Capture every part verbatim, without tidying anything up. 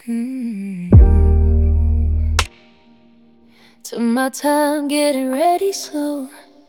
Mm. Took my time getting ready slow.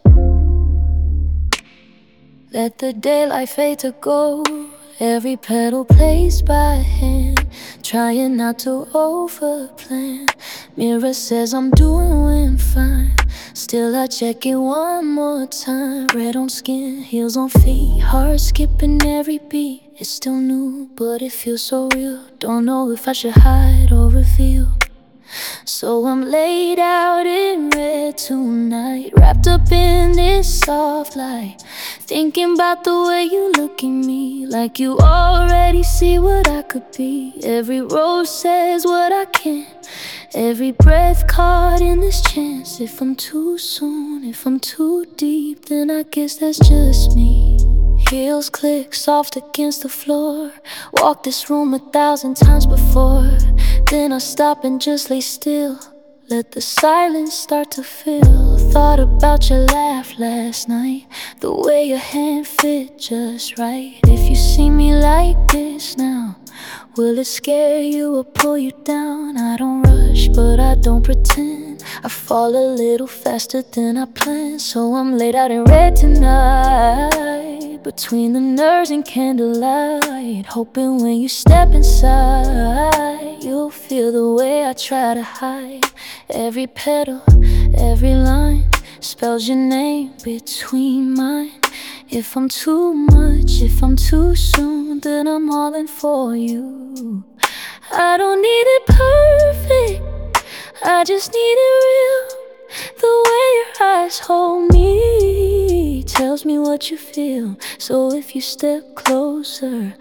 Let the daylight fade to gold. Every petal placed by hand, trying not to overplan. Mirror says I'm doing fine. Still I check it one more time. Red on skin, heels on feet, heart skipping every beat. It's still new, but it feels so real. Don't know if I should hide or reveal. So I'm laid out in red tonight, wrapped up in this soft light, thinking about the way you look at me, like you already see what I could be. Every rose says what I can, every breath caught in this chance. If I'm too soon, if I'm too deep, then I guess that's just me. Heels click soft against the floor. Walked this room a thousand times before. Then I stop and just lay still, let the silence start to fill. Thought about your laugh last night, the way your hand fit just right. If you see me like this now, will it scare you or pull you down? I don't rush, but I don't pretend. I fall a little faster than I planned. So I'm laid out in red tonight, between the nerves and candlelight, hoping when you step inside, you'll feel the way I try to hide. Every petal, every line spells your name between mine. If I'm too much, if I'm too soon, then I'm all in for you. I don't need it perfect, I just need it real. The way your eyes hold me tells me what you feel. So if you step closer,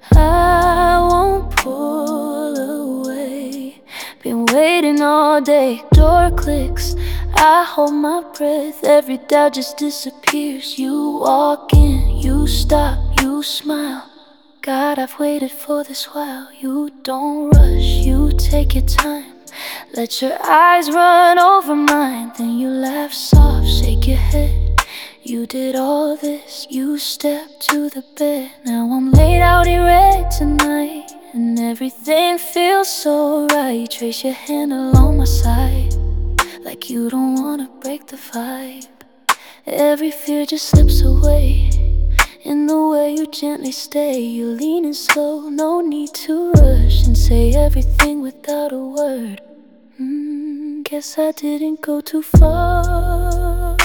I won't pull away. Been waiting all day, door clicks, I hold my breath. Every doubt just disappears. You walk in, you stop, you smile. God, I've waited for this while. You don't rush, you take your time. Let your eyes run over mine, then you laugh soft, shake your head. You did all this, you stepped to the bed. Now I'm laid out in red tonight, and everything feels so right. Trace your hand along my side, like you don't wanna break the vibe. Every fear just slips away in the way you gently stay. You lean in slow, no need to rush, and say everything without a word. Mm, guess I didn't go too far.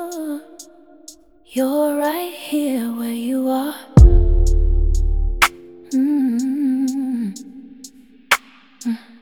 You're right here where you are. Mm-hmm. Mm.